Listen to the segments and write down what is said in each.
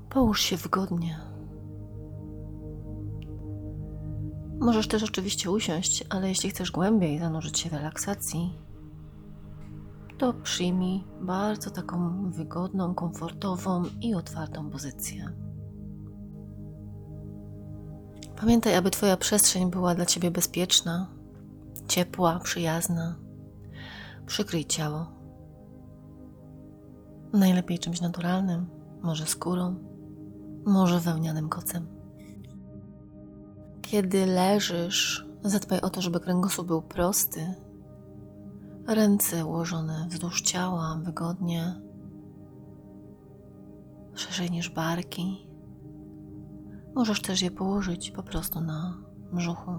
Połóż się wygodnie. Możesz też oczywiście usiąść, ale jeśli chcesz głębiej zanurzyć się w relaksacji, to przyjmij bardzo taką wygodną, komfortową i otwartą pozycję. Pamiętaj, aby Twoja przestrzeń była dla Ciebie bezpieczna, ciepła, przyjazna. Przykryj ciało. Najlepiej czymś naturalnym, może skórą, może wełnianym kocem. Kiedy leżysz, zadbaj o to, żeby kręgosłup był prosty, ręce ułożone wzdłuż ciała, wygodnie, szerzej niż barki. Możesz też je położyć po prostu na brzuchu,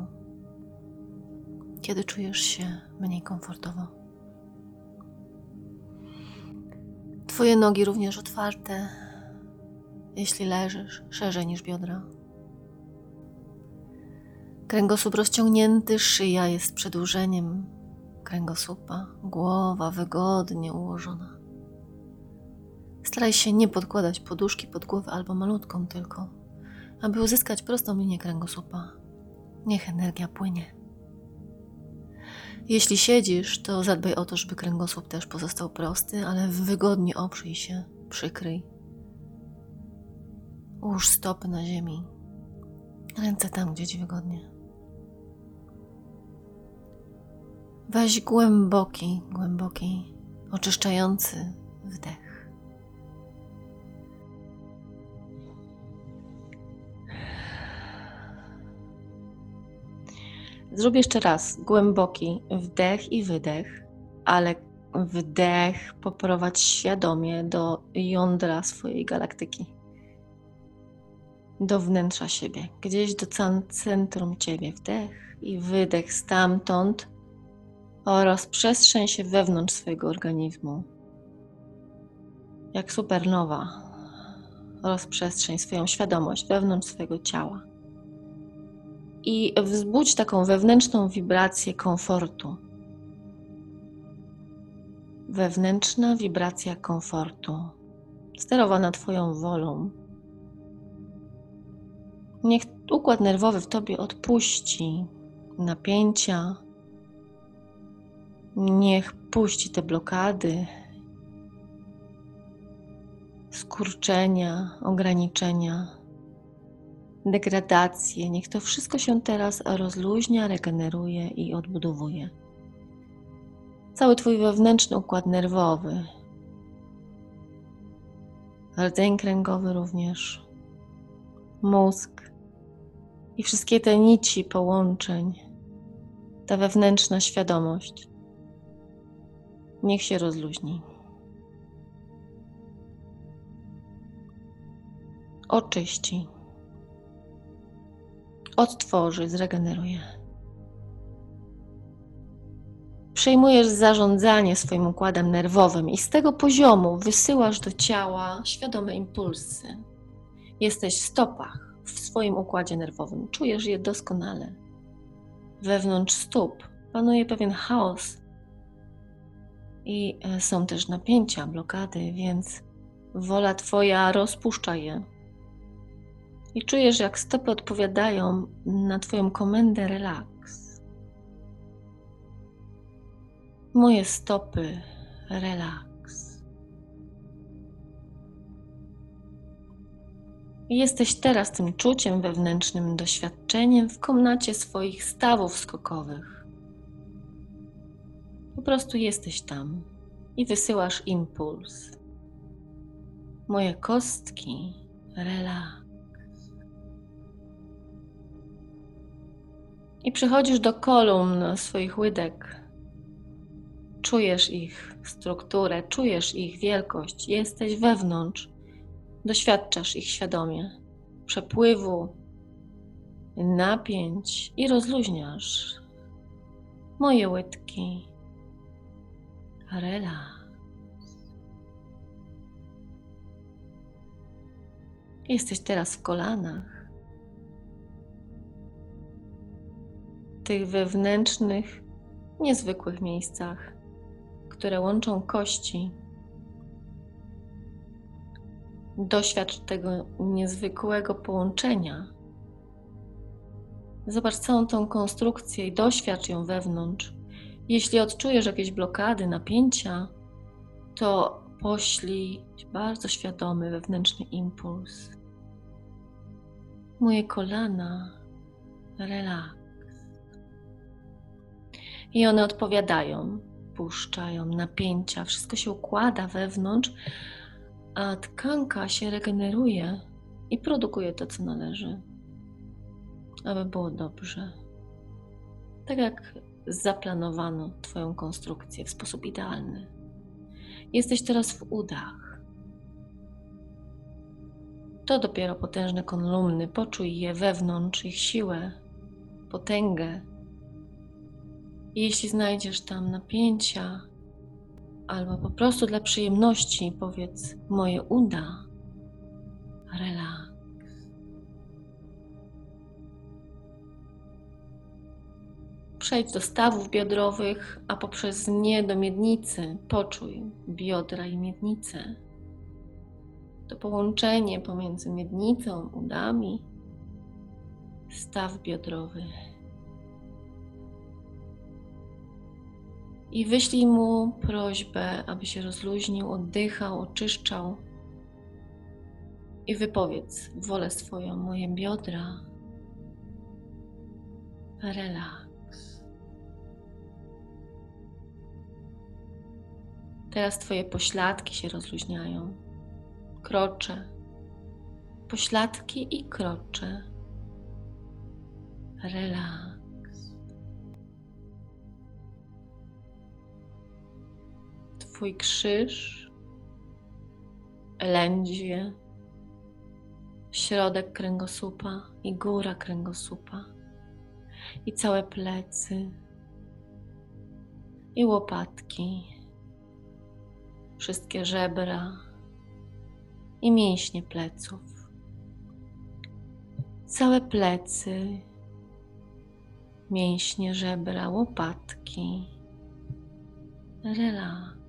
kiedy czujesz się mniej komfortowo. Twoje nogi również otwarte, jeśli leżysz szerzej niż biodra. Kręgosłup rozciągnięty, szyja jest przedłużeniem kręgosłupa, głowa wygodnie ułożona. Staraj się nie podkładać poduszki pod głowę albo malutką tylko, aby uzyskać prostą linię kręgosłupa. Niech energia płynie. Jeśli siedzisz, to zadbaj o to, żeby kręgosłup też pozostał prosty, ale wygodnie oprzyj się, przykryj. Ułóż stopy na ziemi, ręce tam, gdzie Ci wygodnie. Weź głęboki, oczyszczający wdech. Zrób jeszcze raz głęboki wdech i wydech, ale wdech poprowadź świadomie do jądra swojej galaktyki, do wnętrza siebie, gdzieś do centrum Ciebie. Wdech i wydech stamtąd oraz przestrzeń się wewnątrz swojego organizmu. Jak supernowa rozprzestrzeń swoją świadomość wewnątrz swojego ciała. I wzbudź taką wewnętrzną wibrację komfortu. Wewnętrzna wibracja komfortu, sterowana Twoją wolą. Niech układ nerwowy w Tobie odpuści napięcia, niech puści te blokady, skurczenia, ograniczenia, degradacje. Niech to wszystko się teraz rozluźnia, regeneruje i odbudowuje. Cały Twój wewnętrzny układ nerwowy, rdzeń kręgowy również, mózg i wszystkie te nici połączeń, ta wewnętrzna świadomość, niech się rozluźni. Oczyści, odtworzy, zregeneruje. Przejmujesz zarządzanie swoim układem nerwowym i z tego poziomu wysyłasz do ciała świadome impulsy. Jesteś w stopach, w swoim układzie nerwowym. Czujesz je doskonale. Wewnątrz stóp panuje pewien chaos i są też napięcia, blokady, więc wola Twoja rozpuszcza je. I czujesz, jak stopy odpowiadają na Twoją komendę relaks. Moje stopy, relaks. I jesteś teraz tym czuciem wewnętrznym, doświadczeniem w komnacie swoich stawów skokowych. Po prostu jesteś tam i wysyłasz impuls. Moje kostki, relaks. I przechodzisz do kolumn swoich łydek. Czujesz ich strukturę, czujesz ich wielkość. Jesteś wewnątrz. Doświadczasz ich świadomie. Przepływu, napięć i rozluźniasz. Moje łydki. Relaks. Jesteś teraz w kolanach. Tych wewnętrznych, niezwykłych miejscach, które łączą kości. Doświadcz tego niezwykłego połączenia. Zobacz całą tą konstrukcję i doświadcz ją wewnątrz. Jeśli odczujesz jakieś blokady, napięcia, to poślij bardzo świadomy wewnętrzny impuls. Moje kolana, relaks. I one odpowiadają, puszczają napięcia, wszystko się układa wewnątrz, a tkanka się regeneruje i produkuje to, co należy, aby było dobrze. Tak jak zaplanowano Twoją konstrukcję w sposób idealny. Jesteś teraz w udach. To dopiero potężne kolumny. Poczuj je wewnątrz, ich siłę, potęgę. I jeśli znajdziesz tam napięcia, albo po prostu dla przyjemności powiedz moje uda, relaks. Przejdź do stawów biodrowych, a poprzez nie do miednicy poczuj biodra i miednicę. To połączenie pomiędzy miednicą, udami, staw biodrowy. I wyślij mu prośbę, aby się rozluźnił, oddychał, oczyszczał. I wypowiedz wolę swoją, moje biodra, relaks. Teraz Twoje pośladki się rozluźniają, krocze, pośladki i krocze, relaks. Twój krzyż, lędźwie, środek kręgosłupa i góra kręgosłupa i całe plecy i łopatki, wszystkie żebra i mięśnie pleców, całe plecy, mięśnie, żebra, łopatki, relaks.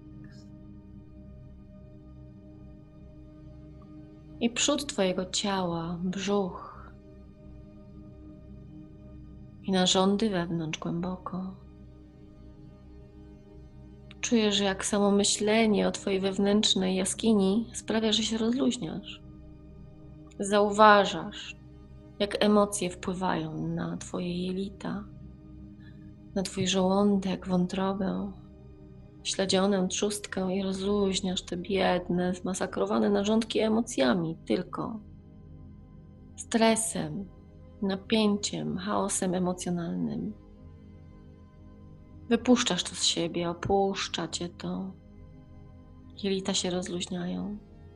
I przód Twojego ciała, brzuch i narządy wewnątrz głęboko. Czujesz, jak samo myślenie o Twojej wewnętrznej jaskini sprawia, że się rozluźniasz. Zauważasz, jak emocje wpływają na Twoje jelita, na Twój żołądek, wątrobę, śledzionę, trzustkę i rozluźniasz te biedne, zmasakrowane narządki emocjami tylko. Stresem, napięciem, chaosem emocjonalnym. Wypuszczasz to z siebie, opuszcza Cię to. Jelita się rozluźniają.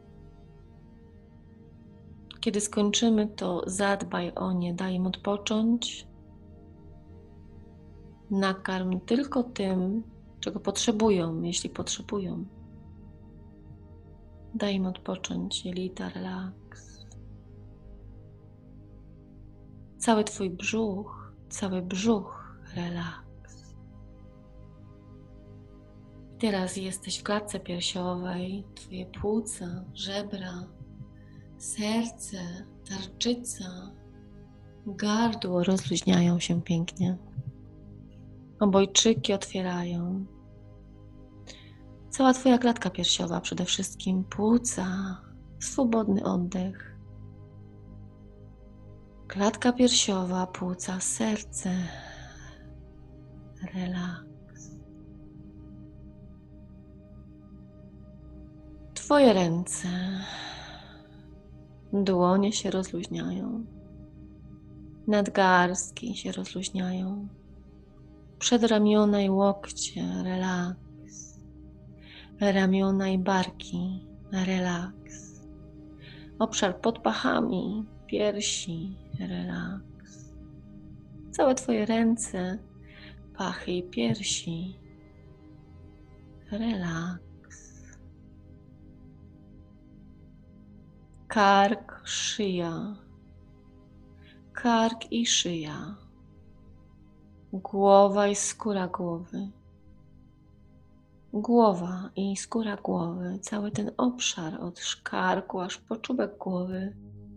Kiedy skończymy, to zadbaj o nie, daj im odpocząć. Nakarm tylko tym, czego potrzebują, jeśli potrzebują. Daj im odpocząć, jelita, relaks. Cały Twój brzuch, relaks. I teraz jesteś w klatce piersiowej, Twoje płuca, żebra, serce, tarczyca, gardło rozluźniają się pięknie. Obojczyki otwierają. Cała Twoja klatka piersiowa, przede wszystkim płuca, swobodny oddech. Klatka piersiowa, płuca, serce, relaks. Twoje ręce, dłonie się rozluźniają, nadgarstki się rozluźniają, przedramiona i łokcie, relaks. Ramiona i barki, relaks. Obszar pod pachami, piersi, relaks. Całe Twoje ręce, pachy i piersi, relaks. Kark, szyja, kark i szyja, głowa i skóra głowy, Głowa i skóra głowy, cały ten obszar od szkarku aż po czubek głowy.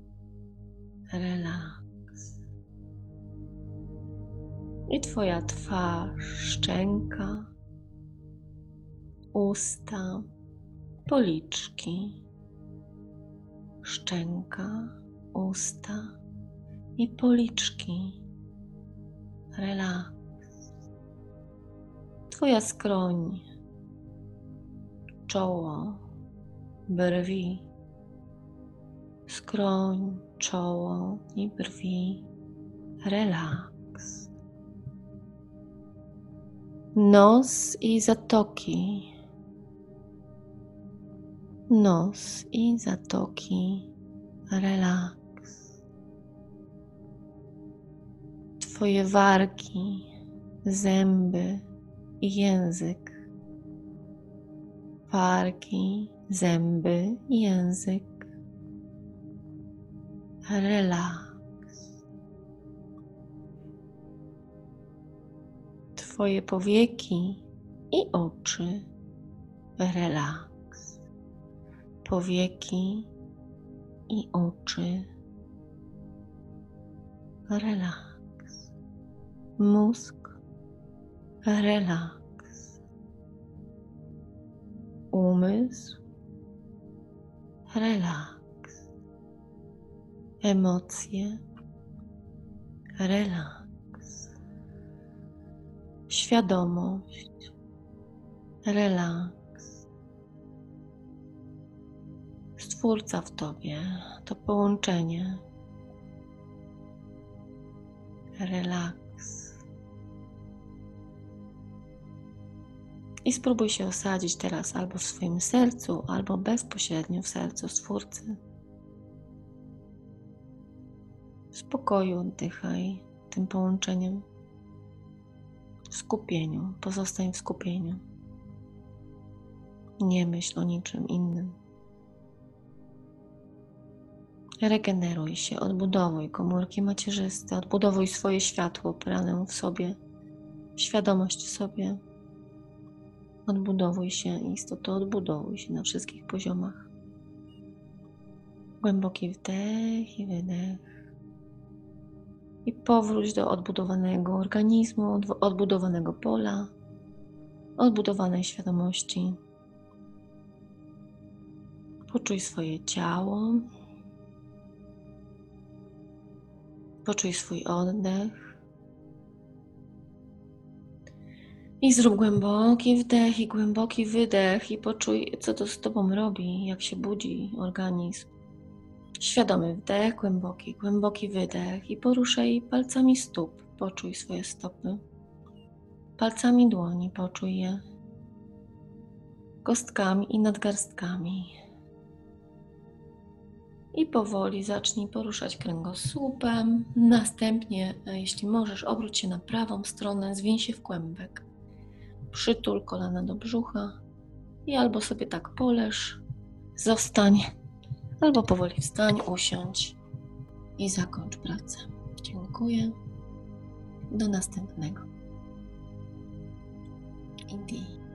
Relaks. I Twoja twarz, szczęka, usta, policzki, szczęka, usta i policzki. Relaks. Twoja skroń, czoło, brwi, skroń, czoło i brwi. Relaks. Nos i zatoki. Nos i zatoki. Relaks. Twoje wargi, zęby i język. Wargi, zęby i język. Relaks. Twoje powieki i oczy. Relaks. Powieki i oczy. Relaks. Mózg. Relaks. Umysł. Relaks. Emocje. Relaks. Świadomość. Relaks. Stwórca w Tobie, to połączenie. Relaks. I spróbuj się osadzić teraz albo w swoim sercu, albo bezpośrednio w sercu Stwórcy. W spokoju oddychaj tym połączeniem. W skupieniu, pozostań w skupieniu. Nie myśl o niczym innym. Regeneruj się, odbudowuj komórki macierzyste, odbudowuj swoje światło, pranę w sobie, świadomość w sobie. Odbudowuj się, istoto, odbudowuj się na wszystkich poziomach. Głęboki wdech i wydech. I powróć do odbudowanego organizmu, odbudowanego pola, odbudowanej świadomości. Poczuj swoje ciało. Poczuj swój oddech. I zrób głęboki wdech i głęboki wydech i poczuj, co to z Tobą robi, jak się budzi organizm. Świadomy wdech, głęboki wydech i poruszaj palcami stóp. Poczuj swoje stopy. Palcami dłoni poczuj je. Kostkami i nadgarstkami. I powoli zacznij poruszać kręgosłupem. Następnie, jeśli możesz, obróć się na prawą stronę, zwiń się w kłębek. Przytul kolana do brzucha i albo sobie tak poleż, zostań, albo powoli wstań, usiądź i zakończ pracę. Dziękuję. Do następnego. Indeed.